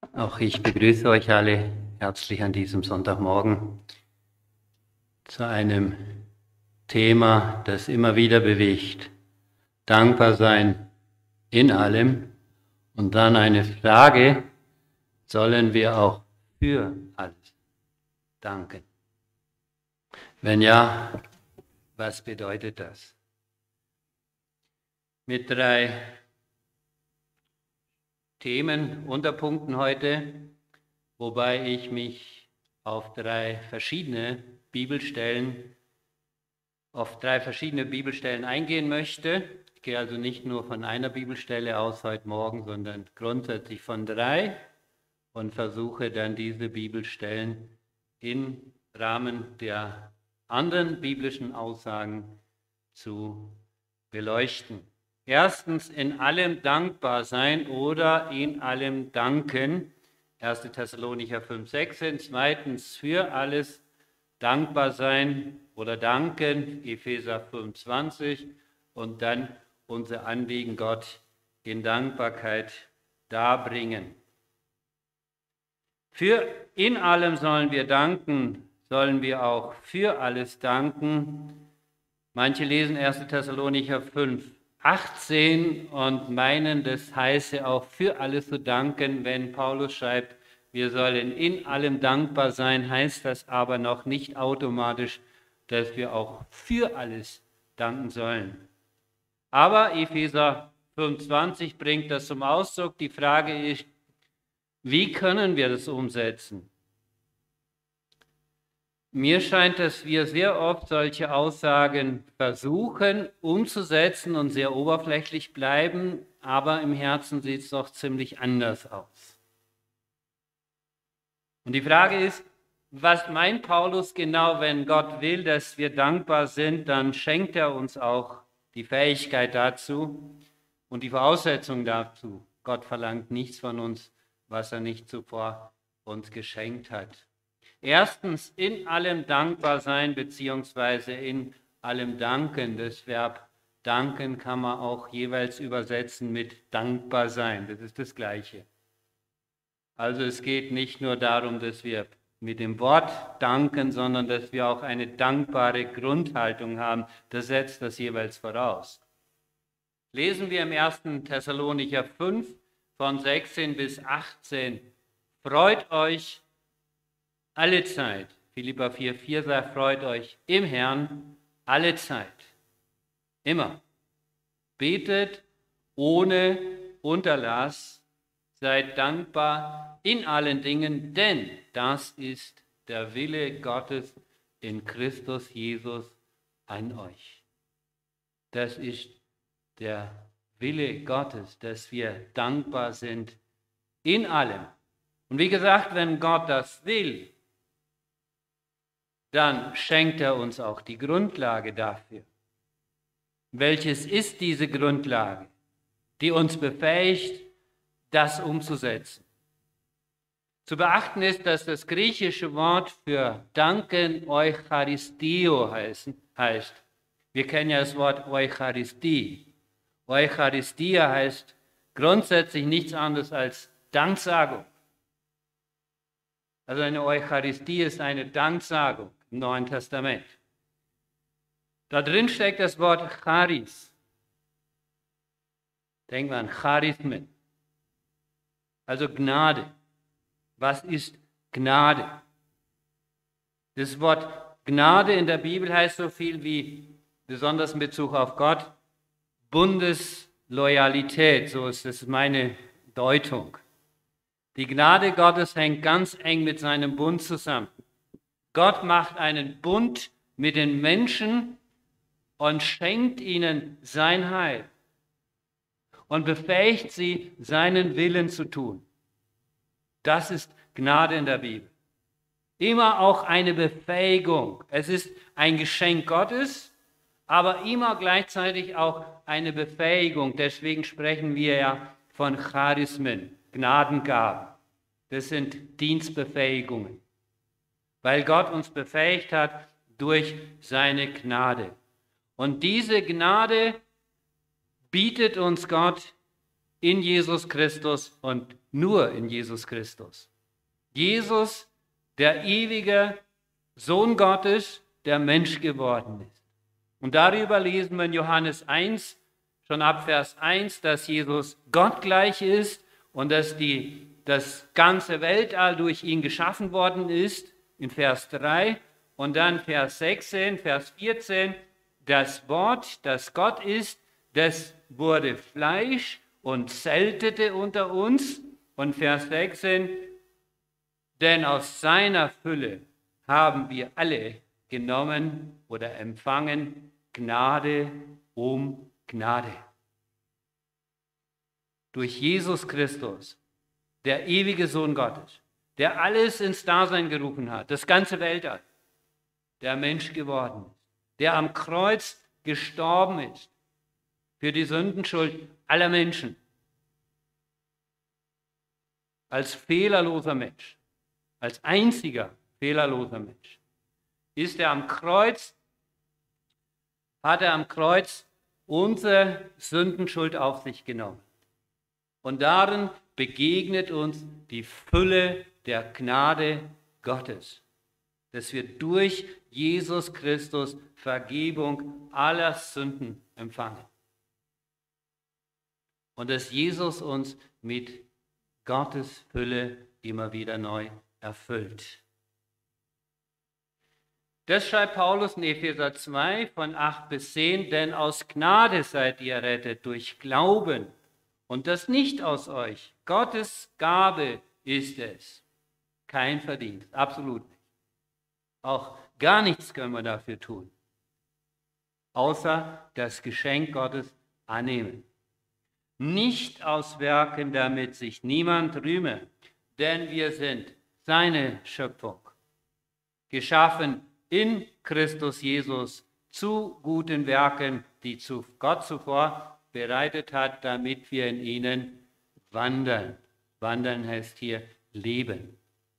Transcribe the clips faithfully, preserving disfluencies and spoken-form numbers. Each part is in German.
Auch ich begrüße euch alle herzlich an diesem Sonntagmorgen zu einem Thema, das immer wieder bewegt. Dankbar sein in allem. Und dann eine Frage, sollen wir auch für alles danken? Wenn ja, was bedeutet das? Mit drei Themen, Unterpunkten heute, wobei ich mich auf drei verschiedene Bibelstellen, auf drei verschiedene Bibelstellen eingehen möchte. Ich gehe also nicht nur von einer Bibelstelle aus heute Morgen, sondern grundsätzlich von drei und versuche dann diese Bibelstellen im Rahmen der anderen biblischen Aussagen zu beleuchten. Erstens, in allem dankbar sein oder in allem danken. erster Thessalonicher fünf, sechzehn. Zweitens, für alles dankbar sein oder danken. Epheser fünf, zwanzig. Und dann unser Anliegen Gott in Dankbarkeit darbringen. Für in allem sollen wir danken, sollen wir auch für alles danken. Manche lesen erster Thessalonicher fünf, achtzehn und meinen, das heiße auch für alles zu danken. Wenn Paulus schreibt, wir sollen in allem dankbar sein, heißt das aber noch nicht automatisch, dass wir auch für alles danken sollen. Aber Epheser fünf, zwanzig bringt das zum Ausdruck. Die Frage ist, wie können wir das umsetzen? Mir scheint, dass wir sehr oft solche Aussagen versuchen umzusetzen und sehr oberflächlich bleiben, aber im Herzen sieht es doch ziemlich anders aus. Und die Frage ist, was meint Paulus genau, wenn Gott will, dass wir dankbar sind, dann schenkt er uns auch die Fähigkeit dazu und die Voraussetzung dazu. Gott verlangt nichts von uns, was er nicht zuvor uns geschenkt hat. Erstens, in allem dankbar sein, beziehungsweise in allem danken. Das Verb danken kann man auch jeweils übersetzen mit dankbar sein. Das ist das Gleiche. Also es geht nicht nur darum, dass wir mit dem Wort danken, sondern dass wir auch eine dankbare Grundhaltung haben. Das setzt das jeweils voraus. Lesen wir im ersten Thessalonicher fünf von sechzehn bis achtzehn. Freut euch alle Zeit. Philipper vier, vier sagt, freut euch im Herrn alle Zeit. Immer. Betet ohne Unterlass. Seid dankbar in allen Dingen, denn das ist der Wille Gottes in Christus Jesus an euch. Das ist der Wille Gottes, dass wir dankbar sind in allem. Und wie gesagt, wenn Gott das will, dann schenkt er uns auch die Grundlage dafür. Welches ist diese Grundlage, die uns befähigt, das umzusetzen? Zu beachten ist, dass das griechische Wort für danken Eucharistio heißt. Wir kennen ja das Wort Eucharistie. Eucharistia heißt grundsätzlich nichts anderes als Danksagung. Also eine Eucharistie ist eine Danksagung im Neuen Testament. Da drin steckt das Wort Charis. Denken wir an Charismen. Also Gnade. Was ist Gnade? Das Wort Gnade in der Bibel heißt so viel wie, besonders in Bezug auf Gott, Bundesloyalität. So ist das meine Deutung. Die Gnade Gottes hängt ganz eng mit seinem Bund zusammen. Gott macht einen Bund mit den Menschen und schenkt ihnen sein Heil und befähigt sie, seinen Willen zu tun. Das ist Gnade in der Bibel. Immer auch eine Befähigung. Es ist ein Geschenk Gottes, aber immer gleichzeitig auch eine Befähigung. Deswegen sprechen wir ja von Charismen, Gnadengaben. Das sind Dienstbefähigungen, weil Gott uns befähigt hat durch seine Gnade. Und diese Gnade bietet uns Gott in Jesus Christus und nur in Jesus Christus. Jesus, der ewige Sohn Gottes, der Mensch geworden ist. Und darüber lesen wir in Johannes eins, schon ab Vers eins, dass Jesus Gott gleich ist und dass die, das ganze Weltall durch ihn geschaffen worden ist, in Vers drei. Und dann Vers sechzehn, Vers vierzehn, das Wort, das Gott ist, das wurde Fleisch und zeltete unter uns. Und Vers sechzehn, denn aus seiner Fülle haben wir alle genommen oder empfangen Gnade um Gnade. Durch Jesus Christus, der ewige Sohn Gottes, der alles ins Dasein gerufen hat, das ganze Weltall, der Mensch geworden ist, der am Kreuz gestorben ist für die Sündenschuld aller Menschen, als fehlerloser Mensch, als einziger fehlerloser Mensch, ist er am Kreuz, hat er am Kreuz unsere Sündenschuld auf sich genommen. Und darin begegnet uns die Fülle der Gnade Gottes, dass wir durch Jesus Christus Vergebung aller Sünden empfangen. Und dass Jesus uns mit Gottes Fülle immer wieder neu erfüllt. Das schreibt Paulus in Epheser zwei von acht bis zehn, denn aus Gnade seid ihr errettet durch Glauben und das nicht aus euch. Gottes Gabe ist es. Kein Verdienst, absolut nicht. Auch gar nichts können wir dafür tun, außer das Geschenk Gottes annehmen. Nicht aus Werken, damit sich niemand rühme, denn wir sind seine Schöpfung, geschaffen in Christus Jesus zu guten Werken, die zu Gott zuvor bereitet hat, damit wir in ihnen wandern. Wandern heißt hier leben.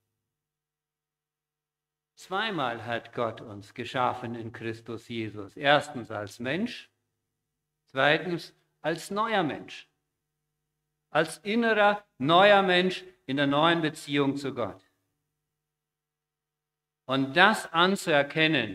Zweimal hat Gott uns geschaffen in Christus Jesus. Erstens als Mensch, zweitens als neuer Mensch. Als innerer, neuer Mensch in der neuen Beziehung zu Gott. Und das anzuerkennen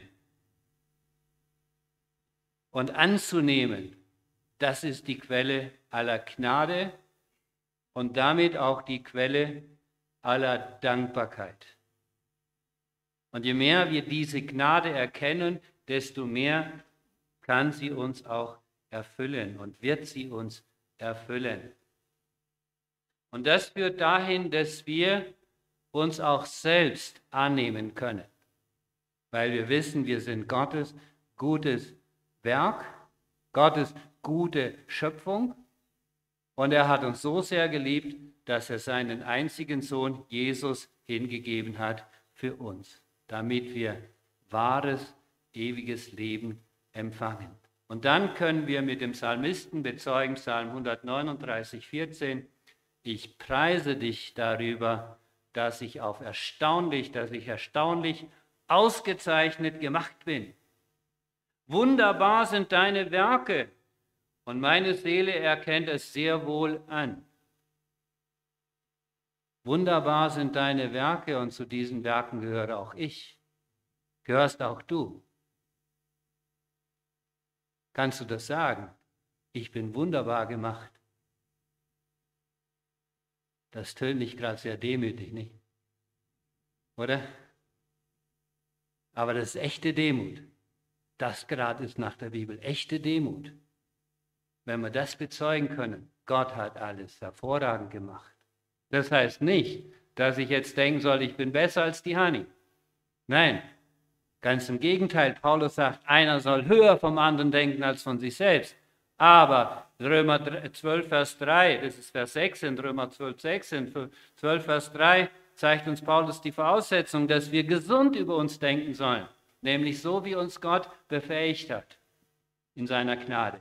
und anzunehmen, das ist die Quelle aller Gnade und damit auch die Quelle aller Dankbarkeit. Und je mehr wir diese Gnade erkennen, desto mehr kann sie uns auch erfüllen und wird sie uns erfüllen. Und das führt dahin, dass wir uns auch selbst annehmen können, weil wir wissen, wir sind Gottes gutes Werk, Gottes gute Schöpfung und er hat uns so sehr geliebt, dass er seinen einzigen Sohn Jesus hingegeben hat für uns, damit wir wahres, ewiges Leben empfangen. Und dann können wir mit dem Psalmisten bezeugen, Psalm hundertneununddreißig, vierzehn, ich preise dich darüber, dass ich auf erstaunlich, dass ich erstaunlich ausgezeichnet gemacht bin. Wunderbar sind deine Werke und meine Seele erkennt es sehr wohl an. Wunderbar sind deine Werke und zu diesen Werken gehöre auch ich. Gehörst auch du. Kannst du das sagen? Ich bin wunderbar gemacht. Das tönt nicht gerade sehr demütig, nicht? Oder? Aber das ist echte Demut. Das gerade ist nach der Bibel echte Demut. Wenn wir das bezeugen können, Gott hat alles hervorragend gemacht. Das heißt nicht, dass ich jetzt denken soll, ich bin besser als die Hanni. Nein, ganz im Gegenteil. Paulus sagt, einer soll höher vom anderen denken als von sich selbst. Aber Römer zwölf, Vers drei, das ist Vers sechzehn, Römer zwölf, sechzehn, zwölf, Vers drei, zeigt uns Paulus die Voraussetzung, dass wir gesund über uns denken sollen. Nämlich so, wie uns Gott befähigt hat in seiner Gnade.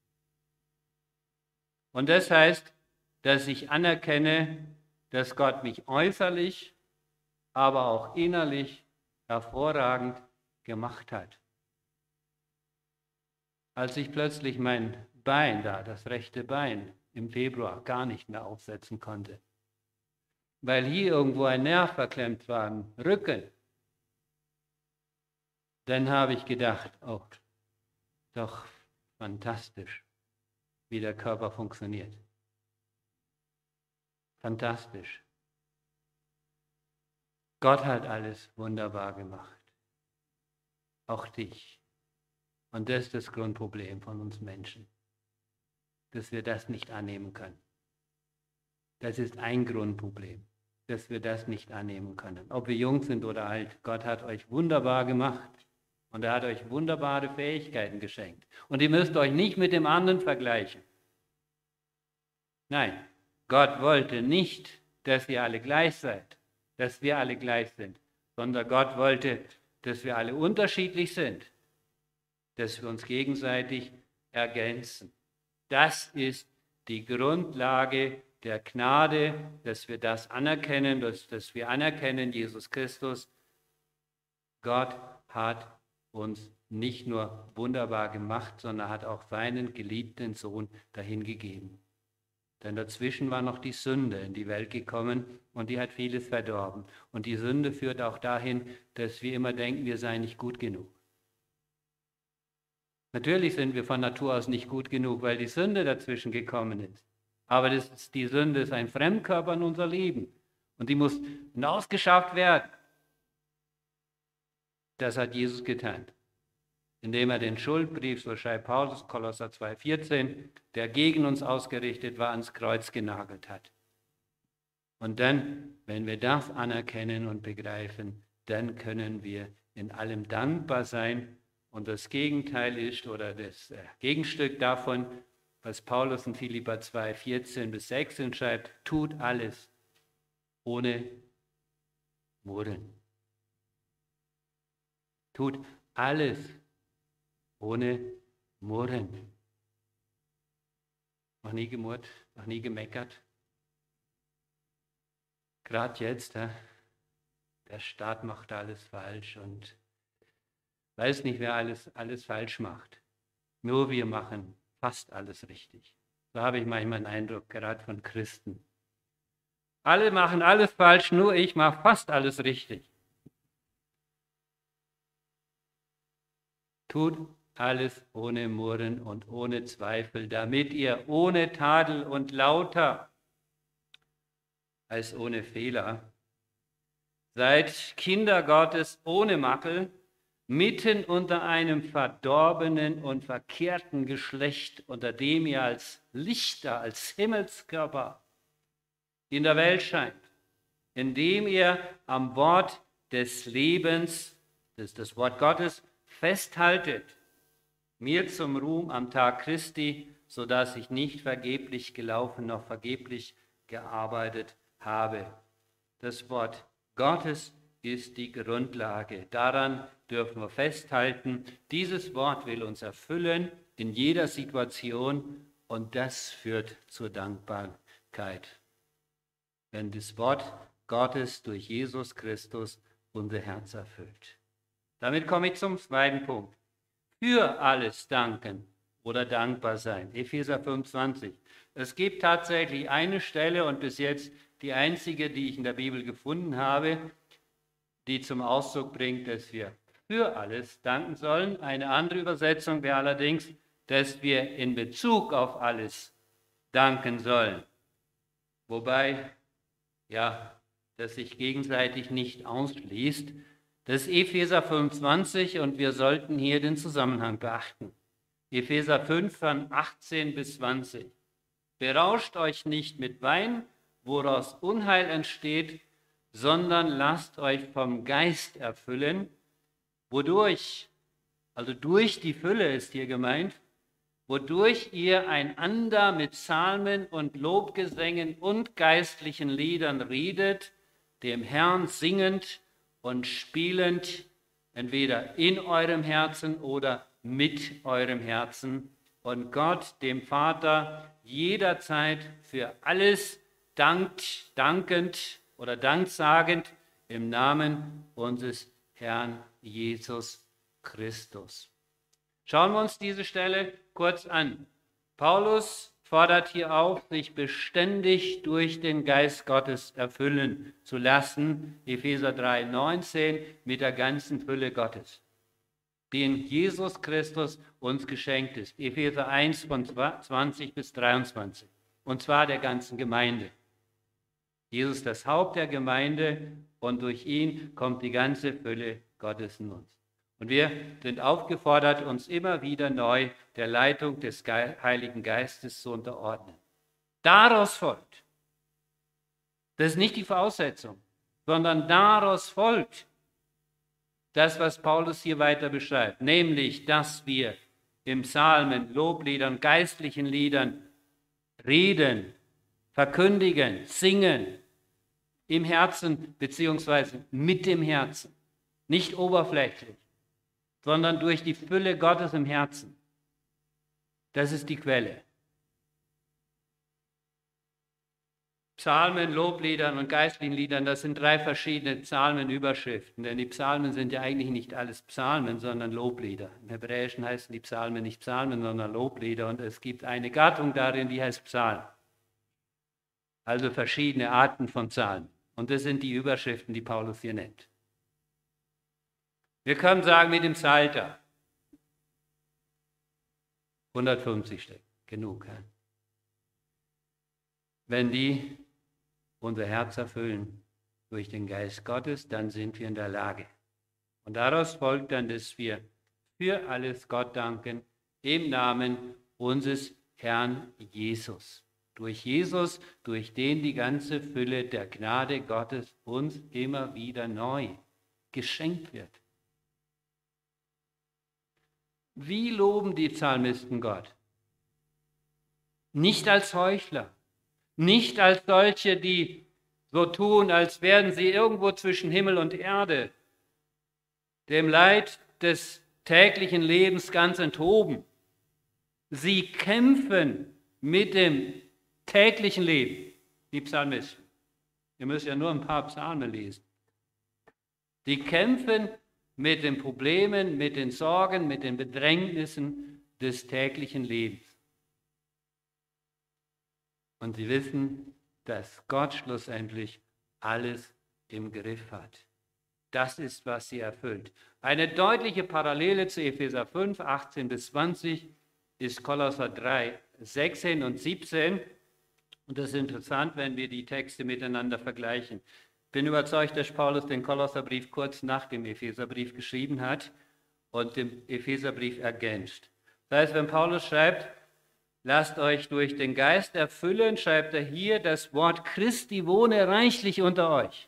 Und das heißt, dass ich anerkenne, dass Gott mich äußerlich, aber auch innerlich hervorragend gemacht hat. Als ich plötzlich mein Bein da, das rechte Bein, im Februar gar nicht mehr aufsetzen konnte, weil hier irgendwo ein Nerv verklemmt war, im Rücken. Dann habe ich gedacht, oh, doch fantastisch, wie der Körper funktioniert. Fantastisch. Gott hat alles wunderbar gemacht. Auch dich. Und das ist das Grundproblem von uns Menschen, dass wir das nicht annehmen können. Das ist ein Grundproblem, dass wir das nicht annehmen können. Ob wir jung sind oder alt, Gott hat euch wunderbar gemacht und er hat euch wunderbare Fähigkeiten geschenkt. Und ihr müsst euch nicht mit dem anderen vergleichen. Nein, Gott wollte nicht, dass ihr alle gleich seid, dass wir alle gleich sind, sondern Gott wollte, dass wir alle unterschiedlich sind, dass wir uns gegenseitig ergänzen. Das ist die Grundlage der Gnade, dass wir das anerkennen, dass, dass wir anerkennen, Jesus Christus, Gott hat uns nicht nur wunderbar gemacht, sondern hat auch seinen geliebten Sohn dahin gegeben. Denn dazwischen war noch die Sünde in die Welt gekommen und die hat vieles verdorben. Und die Sünde führt auch dahin, dass wir immer denken, wir seien nicht gut genug. Natürlich sind wir von Natur aus nicht gut genug, weil die Sünde dazwischen gekommen ist. Aber das ist, die Sünde ist ein Fremdkörper in unser Leben und die muss hinausgeschafft werden. Das hat Jesus getan, indem er den Schuldbrief, so schreibt Paulus, Kolosser zwei vierzehn, der gegen uns ausgerichtet war, ans Kreuz genagelt hat. Und dann, wenn wir das anerkennen und begreifen, dann können wir in allem dankbar sein. Und das Gegenteil ist, oder das Gegenstück davon, was Paulus in Philipper zwei vierzehn bis sechzehn schreibt, tut alles ohne Murren. Tut alles ohne Murren. Noch nie gemurrt, noch nie gemeckert. Gerade jetzt, der Staat macht alles falsch und weiß nicht, wer alles, alles falsch macht. Nur wir machen fast alles richtig. So habe ich manchmal den Eindruck, gerade von Christen. Alle machen alles falsch, nur ich mache fast alles richtig. Tut alles ohne Murren und ohne Zweifel, damit ihr ohne Tadel und lauter als ohne Fehler seid Kinder Gottes ohne Makel, mitten unter einem verdorbenen und verkehrten Geschlecht, unter dem ihr als Lichter, als Himmelskörper in der Welt scheint, indem ihr am Wort des Lebens, das ist das Wort Gottes, festhaltet, mir zum Ruhm am Tag Christi, sodass ich nicht vergeblich gelaufen noch vergeblich gearbeitet habe. Das Wort Gottes ist die Grundlage. Daran dürfen wir festhalten. Dieses Wort will uns erfüllen in jeder Situation und das führt zur Dankbarkeit. Wenn das Wort Gottes durch Jesus Christus unser Herz erfüllt. Damit komme ich zum zweiten Punkt. Für alles danken oder dankbar sein. Epheser fünf zwanzig. Es gibt tatsächlich eine Stelle und bis jetzt die einzige, die ich in der Bibel gefunden habe, die zum Ausdruck bringt, dass wir für alles danken sollen. Eine andere Übersetzung wäre allerdings, dass wir in Bezug auf alles danken sollen. Wobei, ja, das sich gegenseitig nicht ausschließt. Das ist Epheser fünf zwanzig und wir sollten hier den Zusammenhang beachten. Epheser fünf von achtzehn bis zwanzig. Berauscht euch nicht mit Wein, woraus Unheil entsteht, sondern lasst euch vom Geist erfüllen, wodurch, also durch die Fülle ist hier gemeint, wodurch ihr einander mit Psalmen und Lobgesängen und geistlichen Liedern redet, dem Herrn singend und spielend, entweder in eurem Herzen oder mit eurem Herzen, und Gott, dem Vater, jederzeit für alles dankt, dankend oder danksagend im Namen unseres Herrn Jesus Christus. Schauen wir uns diese Stelle kurz an. Paulus fordert hier auf, sich beständig durch den Geist Gottes erfüllen zu lassen, Epheser drei, neunzehn, mit der ganzen Fülle Gottes, die in Jesus Christus uns geschenkt ist. Epheser eins von zwanzig bis dreiundzwanzig. Und zwar der ganzen Gemeinde. Jesus ist das Haupt der Gemeinde und durch ihn kommt die ganze Fülle Gottes in uns. Und wir sind aufgefordert, uns immer wieder neu der Leitung des Heiligen Geistes zu unterordnen. Daraus folgt, das ist nicht die Voraussetzung, sondern daraus folgt das, was Paulus hier weiter beschreibt, nämlich, dass wir im Psalmen, Lobliedern, geistlichen Liedern reden, verkündigen, singen, im Herzen beziehungsweise mit dem Herzen, nicht oberflächlich, sondern durch die Fülle Gottes im Herzen. Das ist die Quelle. Psalmen, Lobliedern und geistlichen Liedern, das sind drei verschiedene Psalmenüberschriften, denn die Psalmen sind ja eigentlich nicht alles Psalmen, sondern Loblieder. Im Hebräischen heißen die Psalmen nicht Psalmen, sondern Loblieder und es gibt eine Gattung darin, die heißt Psalm. Also verschiedene Arten von Psalmen. Und das sind die Überschriften, die Paulus hier nennt. Wir können sagen, mit dem Psalter. hundertfünfzig Stück, genug. Ja? Wenn die unser Herz erfüllen durch den Geist Gottes, dann sind wir in der Lage. Und daraus folgt dann, dass wir für alles Gott danken, im Namen unseres Herrn Jesus. Durch Jesus, durch den die ganze Fülle der Gnade Gottes uns immer wieder neu geschenkt wird. Wie loben die Psalmisten Gott? Nicht als Heuchler, nicht als solche, die so tun, als wären sie irgendwo zwischen Himmel und Erde, dem Leid des täglichen Lebens ganz enthoben. Sie kämpfen mit dem täglichen Leben, die Psalmisten. Ihr müsst ja nur ein paar Psalmen lesen. Die kämpfen mit den Problemen, mit den Sorgen, mit den Bedrängnissen des täglichen Lebens. Und sie wissen, dass Gott schlussendlich alles im Griff hat. Das ist, was sie erfüllt. Eine deutliche Parallele zu Epheser fünf, achtzehn bis zwanzig ist Kolosser drei, sechzehn und siebzehn. Und das ist interessant, wenn wir die Texte miteinander vergleichen. Ich bin überzeugt, dass Paulus den Kolosserbrief kurz nach dem Epheserbrief geschrieben hat und den Epheserbrief ergänzt. Das heißt, wenn Paulus schreibt, lasst euch durch den Geist erfüllen, schreibt er hier, das Wort Christi wohne reichlich unter euch.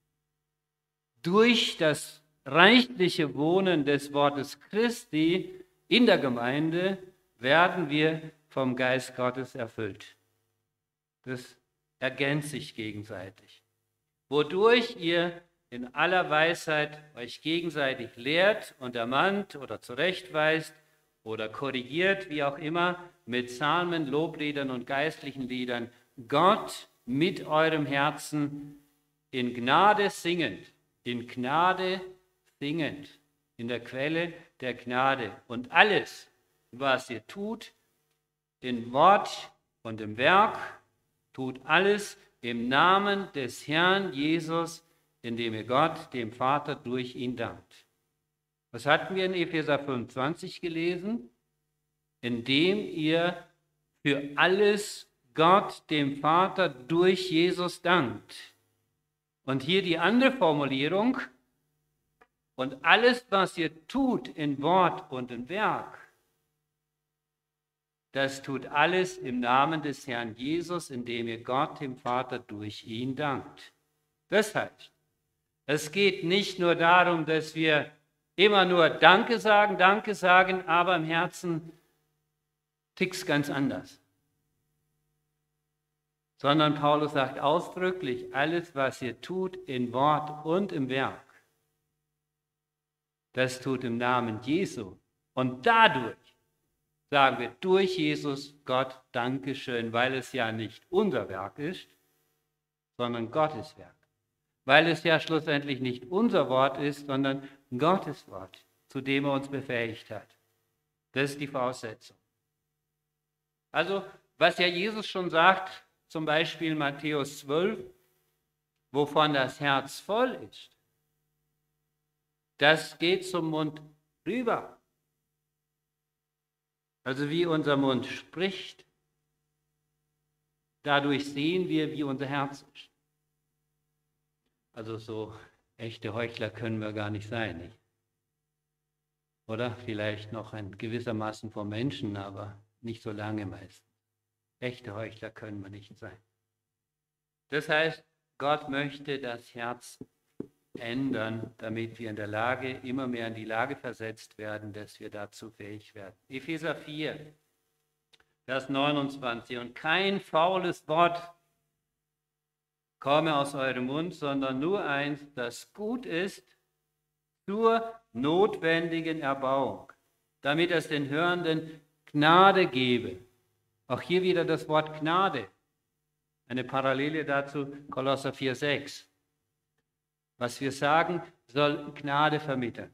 Durch das reichliche Wohnen des Wortes Christi in der Gemeinde werden wir vom Geist Gottes erfüllt. Das ergänzt sich gegenseitig. Wodurch ihr in aller Weisheit euch gegenseitig lehrt und ermahnt oder zurechtweist oder korrigiert, wie auch immer, mit Psalmen, Lobliedern und geistlichen Liedern, Gott mit eurem Herzen in Gnade singend, in Gnade singend, in der Quelle der Gnade. Und alles, was ihr tut, in Wort und im Werk, tut alles im Namen des Herrn Jesus, indem ihr Gott, dem Vater, durch ihn dankt. Was hatten wir in Epheser fünfundzwanzig gelesen? Indem ihr für alles Gott, dem Vater, durch Jesus dankt. Und hier die andere Formulierung, und alles, was ihr tut in Wort und in Werk, das tut alles im Namen des Herrn Jesus, indem ihr Gott, dem Vater, durch ihn dankt. Das heißt, es geht nicht nur darum, dass wir immer nur Danke sagen, Danke sagen, aber im Herzen tickt's ganz anders. Sondern Paulus sagt ausdrücklich, alles, was ihr tut in Wort und im Werk, das tut im Namen Jesu. Und dadurch sagen wir durch Jesus Gott Dankeschön, weil es ja nicht unser Werk ist, sondern Gottes Werk. Weil es ja schlussendlich nicht unser Wort ist, sondern Gottes Wort, zu dem er uns befähigt hat. Das ist die Voraussetzung. Also Was ja Jesus schon sagt, zum Beispiel Matthäus zwölf, wovon das Herz voll ist, das geht zum Mund rüber. Also wie unser Mund spricht, dadurch sehen wir, wie unser Herz ist. Also so echte Heuchler können wir gar nicht sein, nicht? Oder vielleicht noch ein gewissermaßen vor Menschen, aber nicht so lange meistens. Echte Heuchler können wir nicht sein. Das heißt, Gott möchte das Herz ändern, damit wir in der Lage, immer mehr in die Lage versetzt werden, dass wir dazu fähig werden. Epheser vier, Vers neunundzwanzig. Und kein faules Wort komme aus eurem Mund, sondern nur eins, das gut ist zur notwendigen Erbauung, damit es den Hörenden Gnade gebe. Auch hier wieder das Wort Gnade. Eine Parallele dazu, Kolosser vier, sechs. Was wir sagen, soll Gnade vermitteln.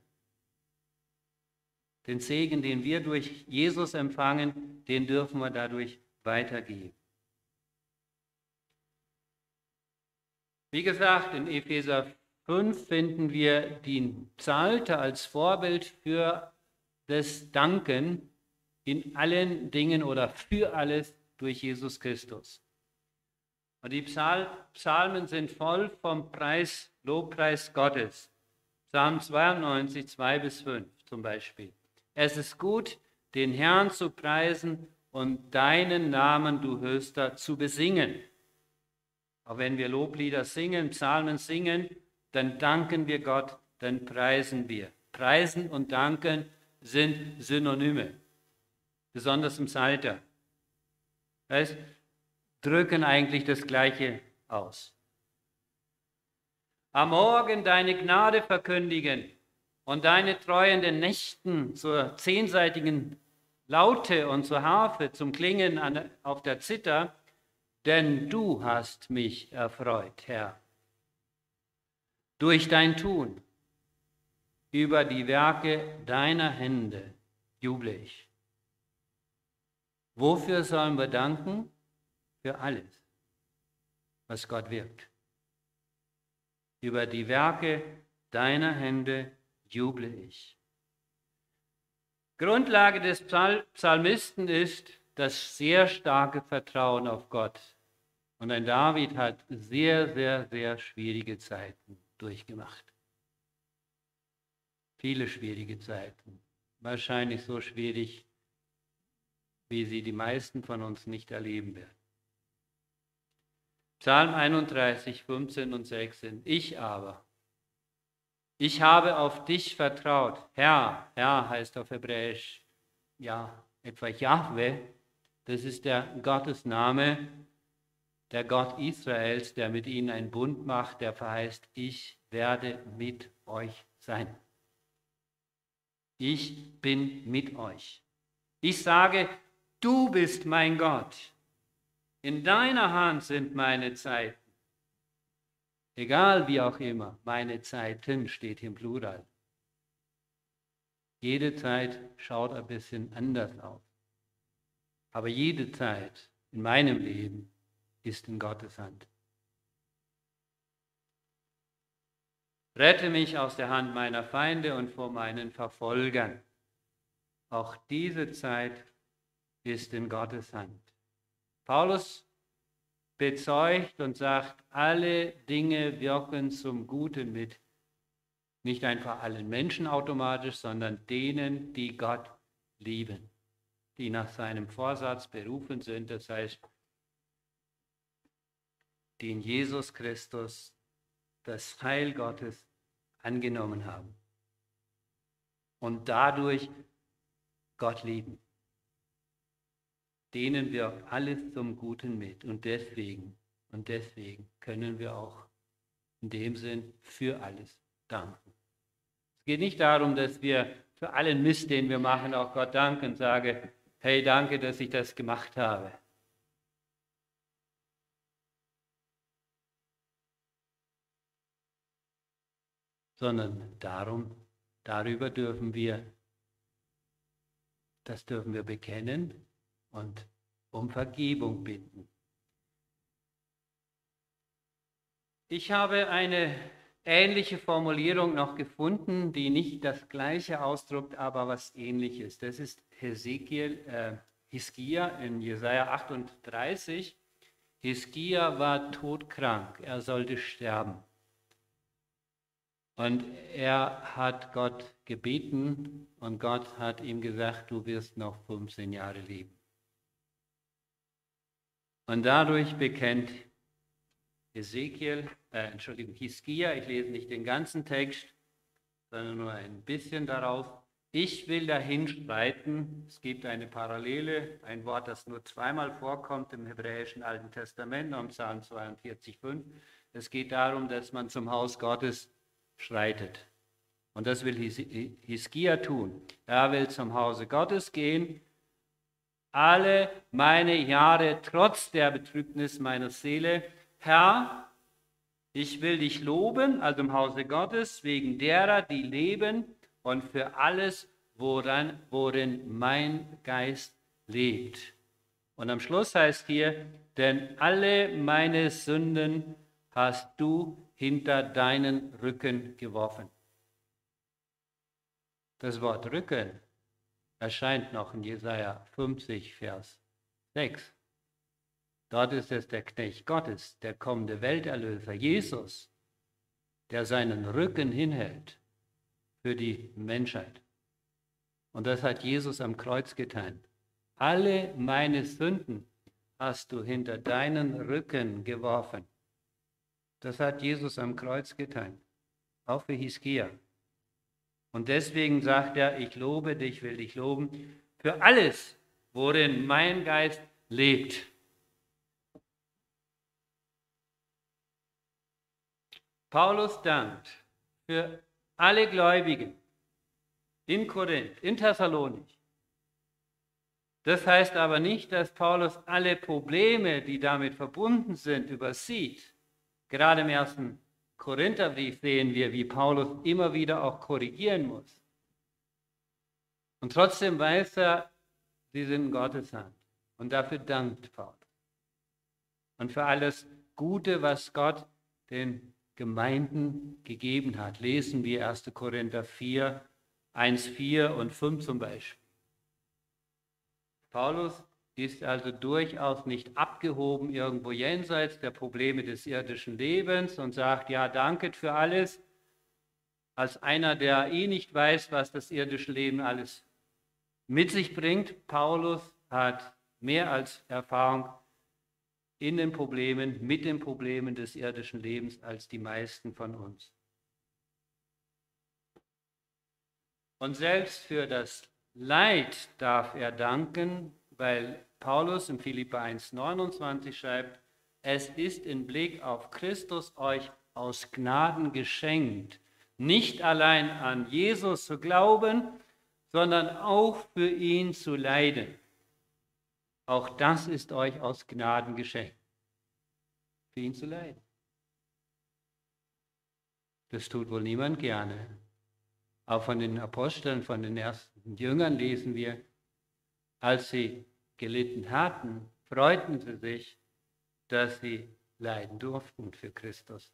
Den Segen, den wir durch Jesus empfangen, den dürfen wir dadurch weitergeben. Wie gesagt, in Epheser fünf finden wir den Psalter als Vorbild für das Danken in allen Dingen oder für alles durch Jesus Christus. Und die Psalmen sind voll vom Preis, Lobpreis Gottes. Psalm zweiundneunzig, zwei bis fünf zum Beispiel. Es ist gut, den Herrn zu preisen und deinen Namen, du Höchster, zu besingen. Auch wenn wir Loblieder singen, Psalmen singen, dann danken wir Gott, dann preisen wir. Preisen und danken sind Synonyme, besonders im Psalter. Das heißt, drücken eigentlich das Gleiche aus. Am Morgen deine Gnade verkündigen und deine Treue in den Nächten zur zehnseitigen Laute und zur Harfe, zum Klingen an, auf der Zither, denn du hast mich erfreut, Herr. Durch dein Tun, über die Werke deiner Hände juble ich. Wofür sollen wir danken? Für alles, was Gott wirkt. Über die Werke deiner Hände juble ich. Grundlage des Psalmisten ist das sehr starke Vertrauen auf Gott. Und ein David hat sehr, sehr, sehr schwierige Zeiten durchgemacht. Viele schwierige Zeiten. Wahrscheinlich so schwierig, wie sie die meisten von uns nicht erleben werden. Psalm einunddreißig, fünfzehn und sechzehn. Ich aber, ich habe auf dich vertraut. Herr, Herr heißt auf Hebräisch, ja, etwa Jahwe. Das ist der Gottesname, der Gott Israels, der mit ihnen einen Bund macht, der verheißt, ich werde mit euch sein. Ich bin mit euch. Ich sage, du bist mein Gott. In deiner Hand sind meine Zeiten. Egal wie auch immer, meine Zeiten steht im Plural. Jede Zeit schaut ein bisschen anders aus. Aber jede Zeit in meinem Leben ist in Gottes Hand. Rette mich aus der Hand meiner Feinde und vor meinen Verfolgern. Auch diese Zeit ist in Gottes Hand. Paulus bezeugt und sagt, alle Dinge wirken zum Guten mit. Nicht einfach allen Menschen automatisch, sondern denen, die Gott lieben, die nach seinem Vorsatz berufen sind, das heißt, die in Jesus Christus das Heil Gottes angenommen haben und dadurch Gott lieben. Denen wirkt alles zum Guten mit und deswegen, und deswegen können wir auch in dem Sinn für alles danken. Es geht nicht darum, dass wir für allen Mist, den wir machen, auch Gott danken und sagen, hey, danke, dass ich das gemacht habe. Sondern darum, darüber dürfen wir, das dürfen wir bekennen und um Vergebung bitten. Ich habe eine ähnliche Formulierung noch gefunden, die nicht das Gleiche ausdrückt, aber was Ähnliches. Das ist Hesekiel, äh, Hiskia in Jesaja achtunddreißig. Hiskia war todkrank, er sollte sterben. Und er hat Gott gebeten und Gott hat ihm gesagt, du wirst noch fünfzehn Jahre leben. Und dadurch bekennt Hesekiel, äh, Entschuldigung, Hiskia, ich lese nicht den ganzen Text, sondern nur ein bisschen daraus. Ich will dahin schreiten. Es gibt eine Parallele, ein Wort, das nur zweimal vorkommt im hebräischen Alten Testament, am Psalm zweiundvierzig, fünf. Es geht darum, dass man zum Haus Gottes schreitet. Und das will Hiskia tun. Er will zum Hause Gottes gehen. Alle meine Jahre, trotz der Betrübnis meiner Seele, Herr, ich will dich loben, also im Hause Gottes, wegen derer, die leben und für alles, woran, worin mein Geist lebt. Und am Schluss heißt hier, denn alle meine Sünden hast du hinter deinen Rücken geworfen. Das Wort Rücken erscheint noch in Jesaja fünfzig, Vers sechs. Dort ist es der Knecht Gottes, der kommende Welterlöser, Jesus, der seinen Rücken hinhält für die Menschheit. Und das hat Jesus am Kreuz getan. Alle meine Sünden hast du hinter deinen Rücken geworfen. Das hat Jesus am Kreuz getan, auch für Hiskia. Und deswegen sagt er, ich lobe dich, will dich loben, für alles, worin mein Geist lebt. Paulus dankt für alle Gläubigen in Korinth, in Thessalonich. Das heißt aber nicht, dass Paulus alle Probleme, die damit verbunden sind, übersieht. Gerade im ersten Korintherbrief sehen wir, wie Paulus immer wieder auch korrigieren muss. Und trotzdem weiß er, sie sind in Gottes Hand. Und dafür dankt Paulus. Und für alles Gute, was Gott den Gemeinden gegeben hat. Lesen wir erster Korinther vier, eins, vier und fünf zum Beispiel. Paulus ist also durchaus nicht abgehoben irgendwo jenseits der Probleme des irdischen Lebens und sagt, ja, danke für alles, als einer, der eh nicht weiß, was das irdische Leben alles mit sich bringt. Paulus hat mehr als Erfahrung in den Problemen, mit den Problemen des irdischen Lebens als die meisten von uns. Und selbst für das Leid darf er danken, weil Paulus in Philipper eins, neunundzwanzig schreibt, es ist in Blick auf Christus euch aus Gnaden geschenkt, nicht allein an Jesus zu glauben, sondern auch für ihn zu leiden. Auch das ist euch aus Gnaden geschenkt, für ihn zu leiden. Das tut wohl niemand gerne. Auch von den Aposteln, von den ersten Jüngern lesen wir, als sie gelitten hatten, freuten sie sich, dass sie leiden durften für Christus.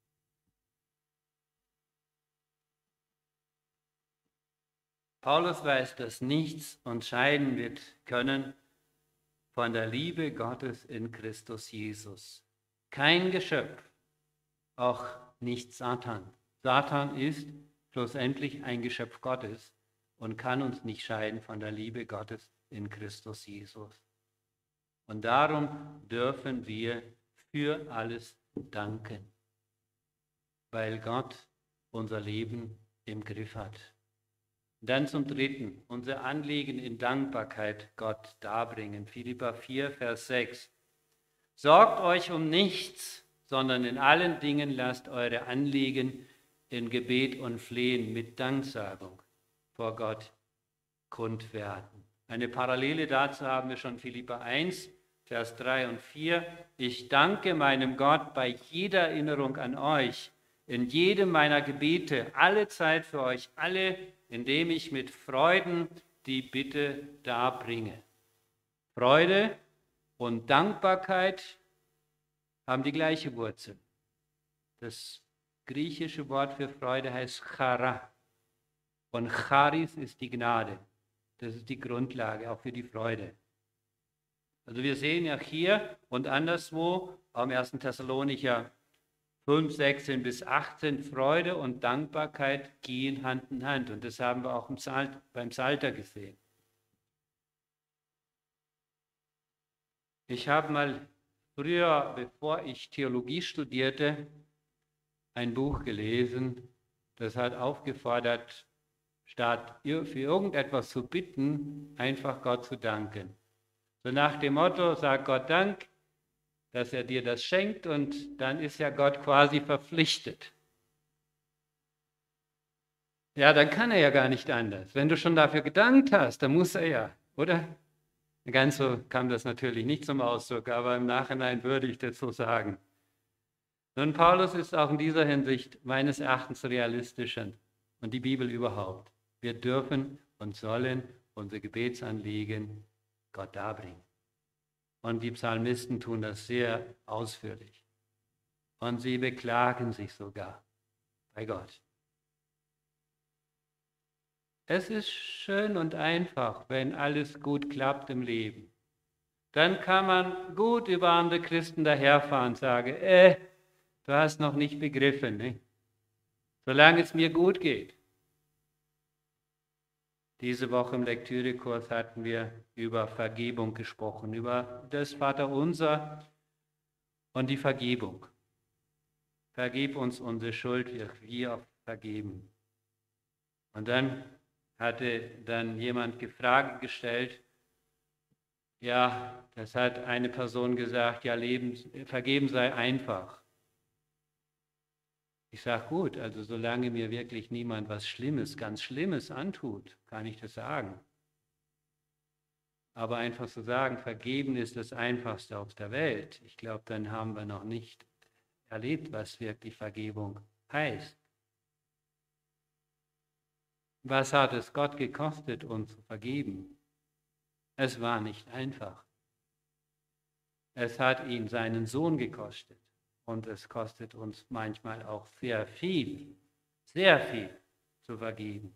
Paulus weiß, dass nichts uns scheiden wird können von der Liebe Gottes in Christus Jesus. Kein Geschöpf, auch nicht Satan. Satan ist schlussendlich ein Geschöpf Gottes und kann uns nicht scheiden von der Liebe Gottes in Christus Jesus. Und darum dürfen wir für alles danken, weil Gott unser Leben im Griff hat. Dann zum Dritten, unser Anliegen in Dankbarkeit Gott darbringen. Philipper vier, Vers sechs. Sorgt euch um nichts, sondern in allen Dingen lasst eure Anliegen in Gebet und Flehen mit Danksagung vor Gott kund werden. Eine Parallele dazu haben wir schon Philipper eins, Vers drei und vier. Ich danke meinem Gott bei jeder Erinnerung an euch, in jedem meiner Gebete, alle Zeit für euch alle, indem ich mit Freuden die Bitte darbringe. Freude und Dankbarkeit haben die gleiche Wurzel. Das griechische Wort für Freude heißt Chara. Und Charis ist die Gnade. Das ist die Grundlage auch für die Freude. Also wir sehen ja hier und anderswo, auch im ersten Thessalonicher fünf, sechzehn bis achtzehn, Freude und Dankbarkeit gehen Hand in Hand. Und das haben wir auch im Psalt, beim Psalter gesehen. Ich habe mal früher, bevor ich Theologie studierte, ein Buch gelesen, das hat aufgefordert, statt für irgendetwas zu bitten, einfach Gott zu danken. So nach dem Motto, sag Gott Dank, dass er dir das schenkt und dann ist ja Gott quasi verpflichtet. Ja, dann kann er ja gar nicht anders. Wenn du schon dafür gedankt hast, dann muss er ja, oder? Ganz so kam das natürlich nicht zum Ausdruck, aber im Nachhinein würde ich das so sagen. Nun, Paulus ist auch in dieser Hinsicht meines Erachtens realistischer und die Bibel überhaupt. Wir dürfen und sollen unsere Gebetsanliegen Gott darbringen. Und die Psalmisten tun das sehr ausführlich. Und sie beklagen sich sogar bei Gott. Es ist schön und einfach, wenn alles gut klappt im Leben. Dann kann man gut über andere Christen daherfahren und sagen, äh, du hast noch nicht begriffen, ne? Solange es mir gut geht. Diese Woche im Lektürekurs hatten wir über Vergebung gesprochen, über das Vaterunser und die Vergebung. Vergib uns unsere Schuld, wie wir vergeben. Und dann hatte dann jemand die Frage gestellt, ja, das hat eine Person gesagt, ja, Leben, vergeben sei einfach. Ich sage, gut, also solange mir wirklich niemand was Schlimmes, ganz Schlimmes antut, kann ich das sagen. Aber einfach zu sagen, vergeben ist das Einfachste auf der Welt, ich glaube, dann haben wir noch nicht erlebt, was wirklich Vergebung heißt. Was hat es Gott gekostet, uns zu vergeben? Es war nicht einfach. Es hat ihn seinen Sohn gekostet. Und es kostet uns manchmal auch sehr viel, sehr viel zu vergeben.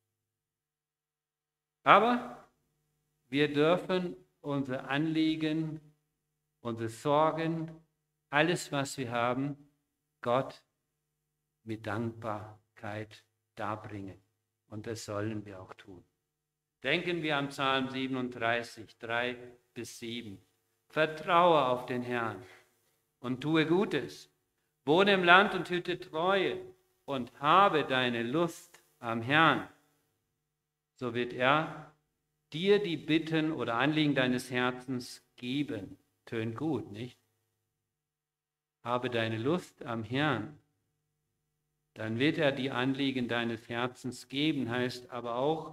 Aber wir dürfen unsere Anliegen, unsere Sorgen, alles, was wir haben, Gott mit Dankbarkeit darbringen. Und das sollen wir auch tun. Denken wir an Psalm siebenunddreißig, drei bis sieben. Vertraue auf den Herrn und tue Gutes. Wohne im Land und hüte Treue und habe deine Lust am Herrn. So wird er dir die Bitten oder Anliegen deines Herzens geben. Tönt gut, nicht? Habe deine Lust am Herrn. Dann wird er die Anliegen deines Herzens geben, heißt aber auch,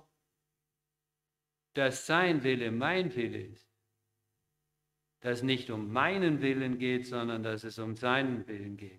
dass sein Wille mein Wille ist. Dass es nicht um meinen Willen geht, sondern dass es um seinen Willen geht.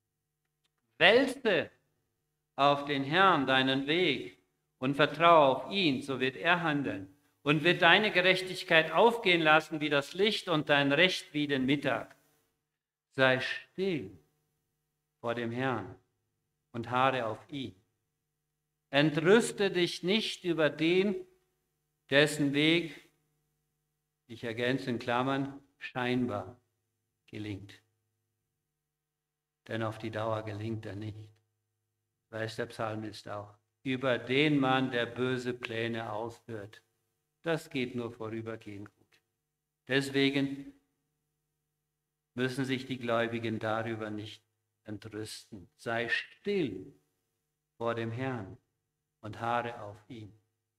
Wälze auf den Herrn deinen Weg und vertraue auf ihn, so wird er handeln und wird deine Gerechtigkeit aufgehen lassen wie das Licht und dein Recht wie den Mittag. Sei still vor dem Herrn und harre auf ihn. Entrüste dich nicht über den, dessen Weg, ich ergänze in Klammern, scheinbar gelingt. Denn auf die Dauer gelingt er nicht. Weiß der Psalmist auch. Über den Mann, der böse Pläne ausführt. Das geht nur vorübergehend gut. Deswegen müssen sich die Gläubigen darüber nicht entrüsten. Sei still vor dem Herrn und harre auf ihn.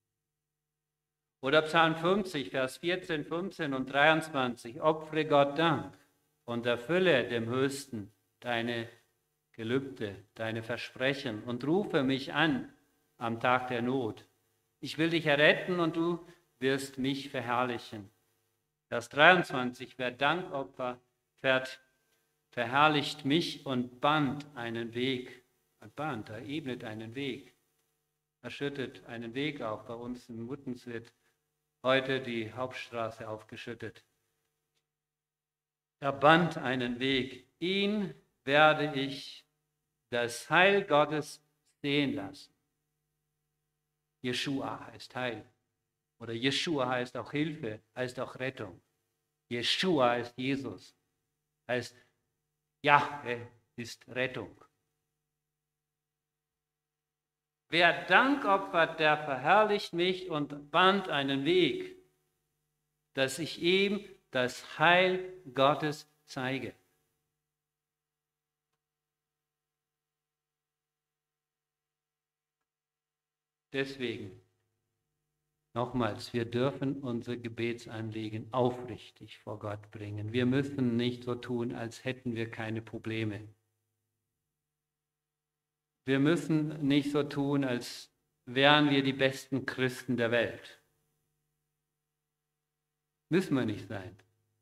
Oder Psalm fünfzig, Vers vierzehn, fünfzehn und dreiundzwanzig. Opfere Gott Dank und erfülle dem Höchsten deine Gelübde, deine Versprechen und rufe mich an am Tag der Not. Ich will dich erretten und du wirst mich verherrlichen. Vers dreiundzwanzig. Wer Dank opfert, verherrlicht mich und bahnt einen Weg. Bahnt, er ebnet einen Weg. Er schüttet einen Weg auf. Bei uns in Muttens wird heute die Hauptstraße aufgeschüttet. Er band einen Weg. Ihn werde ich das Heil Gottes sehen lassen. Jeshua heißt Heil. Oder Jeshua heißt auch Hilfe, heißt auch Rettung. Jeshua heißt Jesus, heißt Jahwe ist Rettung. Wer Dank opfert, der verherrlicht mich und bahnt einen Weg, dass ich ihm das Heil Gottes zeige. Deswegen, nochmals, wir dürfen unsere Gebetsanliegen aufrichtig vor Gott bringen. Wir müssen nicht so tun, als hätten wir keine Probleme. Wir müssen nicht so tun, als wären wir die besten Christen der Welt. Müssen wir nicht sein.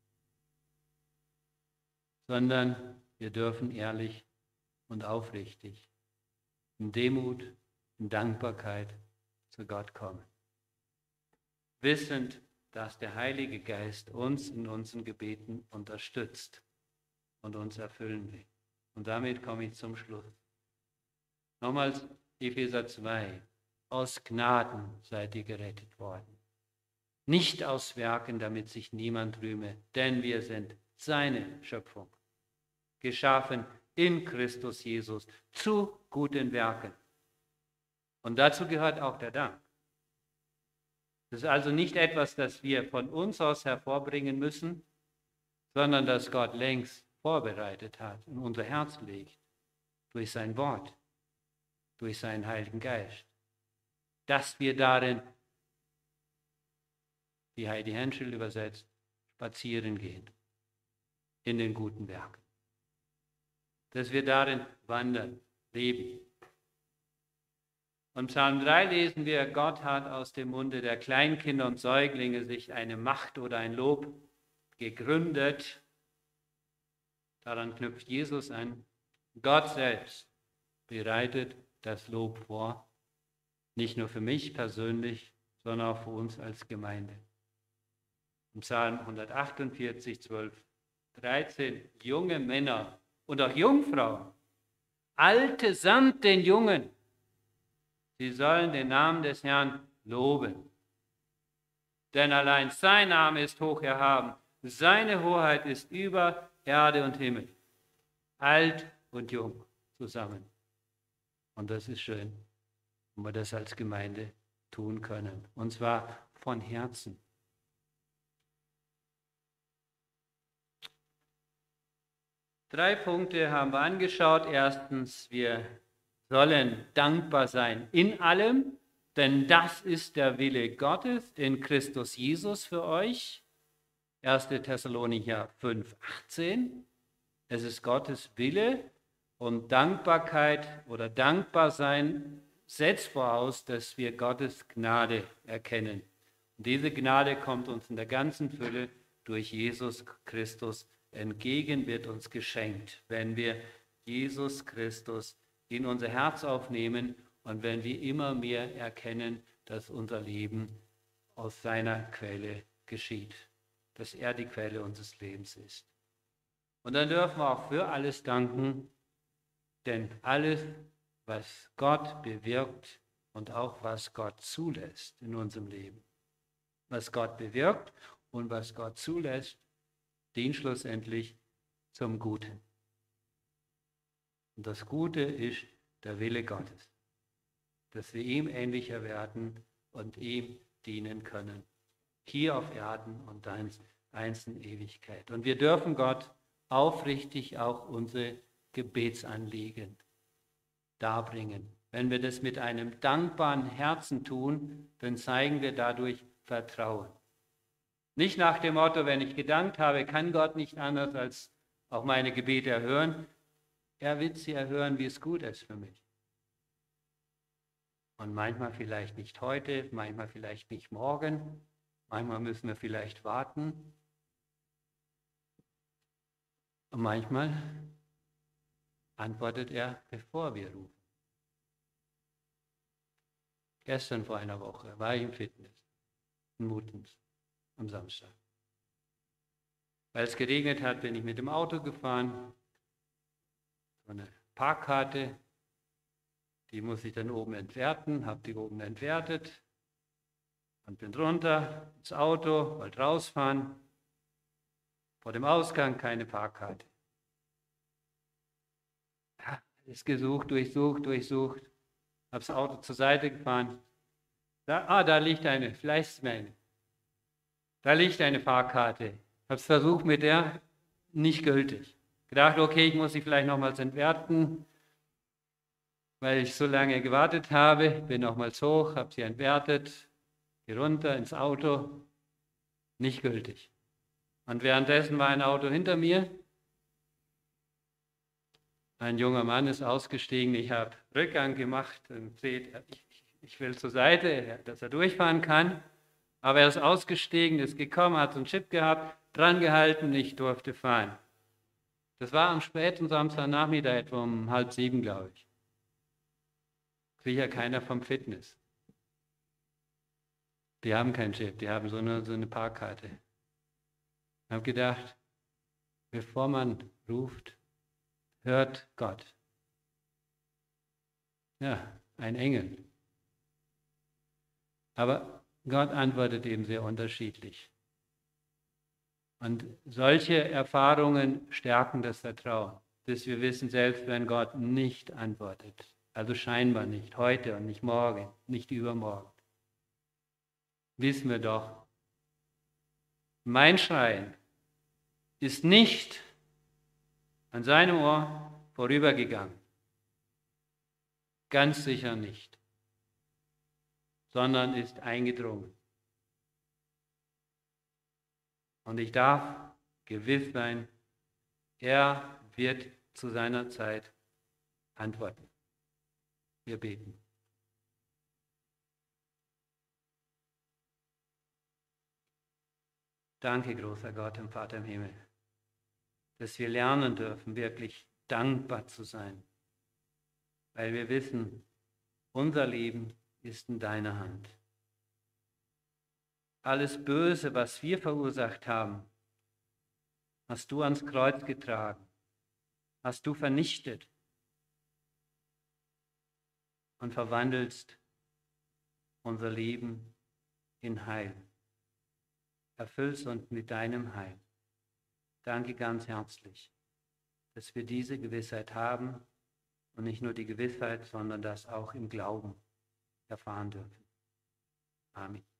Sondern wir dürfen ehrlich und aufrichtig in Demut, in Dankbarkeit zu Gott kommen. Wissend, dass der Heilige Geist uns in unseren Gebeten unterstützt und uns erfüllen will. Und damit komme ich zum Schluss. Nochmals Epheser zwei. Aus Gnaden seid ihr gerettet worden. Nicht aus Werken, damit sich niemand rühme, denn wir sind seine Schöpfung. Geschaffen in Christus Jesus zu guten Werken. Und dazu gehört auch der Dank. Das ist also nicht etwas, das wir von uns aus hervorbringen müssen, sondern das Gott längst vorbereitet hat und unser Herz legt durch sein Wort, durch seinen Heiligen Geist. Dass wir darin, wie Heidi Henschel übersetzt, spazieren gehen in den guten Werken. Dass wir darin wandern, leben. Und Psalm drei lesen wir, Gott hat aus dem Munde der Kleinkinder und Säuglinge sich eine Macht oder ein Lob gegründet. Daran knüpft Jesus an. Gott selbst bereitet das Lob vor, nicht nur für mich persönlich, sondern auch für uns als Gemeinde. Im Psalm hundertachtundvierzig, zwölf, dreizehn, junge Männer und auch Jungfrauen, Alte samt den Jungen, sie sollen den Namen des Herrn loben. Denn allein sein Name ist hoch erhaben, seine Hoheit ist über Erde und Himmel, alt und jung zusammen. Und das ist schön, wenn wir das als Gemeinde tun können, und zwar von Herzen. Drei Punkte haben wir angeschaut. Erstens, wir sollen dankbar sein in allem, denn das ist der Wille Gottes in Christus Jesus für euch. erster Thessalonicher fünf, achtzehn. Es ist Gottes Wille und Dankbarkeit oder Dankbarsein setzt voraus, dass wir Gottes Gnade erkennen. Und diese Gnade kommt uns in der ganzen Fülle durch Jesus Christus entgegen, wird uns geschenkt, wenn wir Jesus Christus in unser Herz aufnehmen und wenn wir immer mehr erkennen, dass unser Leben aus seiner Quelle geschieht, dass er die Quelle unseres Lebens ist. Und dann dürfen wir auch für alles danken, denn alles, was Gott bewirkt und auch was Gott zulässt in unserem Leben, was Gott bewirkt und was Gott zulässt, dient schlussendlich zum Guten. Und das Gute ist der Wille Gottes, dass wir ihm ähnlicher werden und ihm dienen können, hier auf Erden und einst in Ewigkeit. Und wir dürfen Gott aufrichtig auch unsere Gebetsanliegen darbringen. Wenn wir das mit einem dankbaren Herzen tun, dann zeigen wir dadurch Vertrauen. Nicht nach dem Motto, wenn ich gedankt habe, kann Gott nicht anders als auch meine Gebete erhören. Er wird sie erhören, wie es gut ist für mich. Und manchmal vielleicht nicht heute, manchmal vielleicht nicht morgen, manchmal müssen wir vielleicht warten. Und manchmal antwortet er, bevor wir rufen. Gestern vor einer Woche war ich im Fitness, in Mutens, am Samstag. Weil es geregnet hat, bin ich mit dem Auto gefahren. So eine Parkkarte, die muss ich dann oben entwerten, habe die oben entwertet und bin runter ins Auto, wollte rausfahren. Vor dem Ausgang keine Parkkarte. Ja, ist gesucht, durchsucht, durchsucht. Habe das Auto zur Seite gefahren. Da, ah, da liegt eine, vielleicht ist meine. Da liegt eine Fahrkarte. Habe es versucht mit der, nicht gültig. Gedacht, okay, ich muss sie vielleicht nochmals entwerten, weil ich so lange gewartet habe. Bin nochmals hoch, habe sie entwertet, gehe runter ins Auto, nicht gültig. Und währenddessen war ein Auto hinter mir. Ein junger Mann ist ausgestiegen, ich habe Rückgang gemacht und seht, ich, ich will zur Seite, dass er durchfahren kann. Aber er ist ausgestiegen, ist gekommen, hat so einen Chip gehabt, dran gehalten, ich durfte fahren. Das war am späten Samstagnachmittag, etwa um halb sieben, glaube ich. Sicher keiner vom Fitness. Die haben keinen Chip, die haben so eine, so eine Parkkarte. Ich habe gedacht, bevor man ruft, hört Gott. Ja, ein Engel. Aber Gott antwortet eben sehr unterschiedlich. Und solche Erfahrungen stärken das Vertrauen, dass wir wissen, selbst wenn Gott nicht antwortet, also scheinbar nicht, heute und nicht morgen, nicht übermorgen, wissen wir doch, mein Schreien ist nicht an seinem Ohr vorübergegangen. Ganz sicher nicht, sondern ist eingedrungen. Und ich darf gewiss sein, er wird zu seiner Zeit antworten. Wir beten. Danke, großer Gott und Vater im Himmel, dass wir lernen dürfen, wirklich dankbar zu sein, weil wir wissen, unser Leben ist in deiner Hand. Alles Böse, was wir verursacht haben, hast du ans Kreuz getragen, hast du vernichtet und verwandelst unser Leben in Heil. Erfüllst uns mit deinem Heil. Danke ganz herzlich, dass wir diese Gewissheit haben und nicht nur die Gewissheit, sondern das auch im Glauben erfahren dürfen. Amen.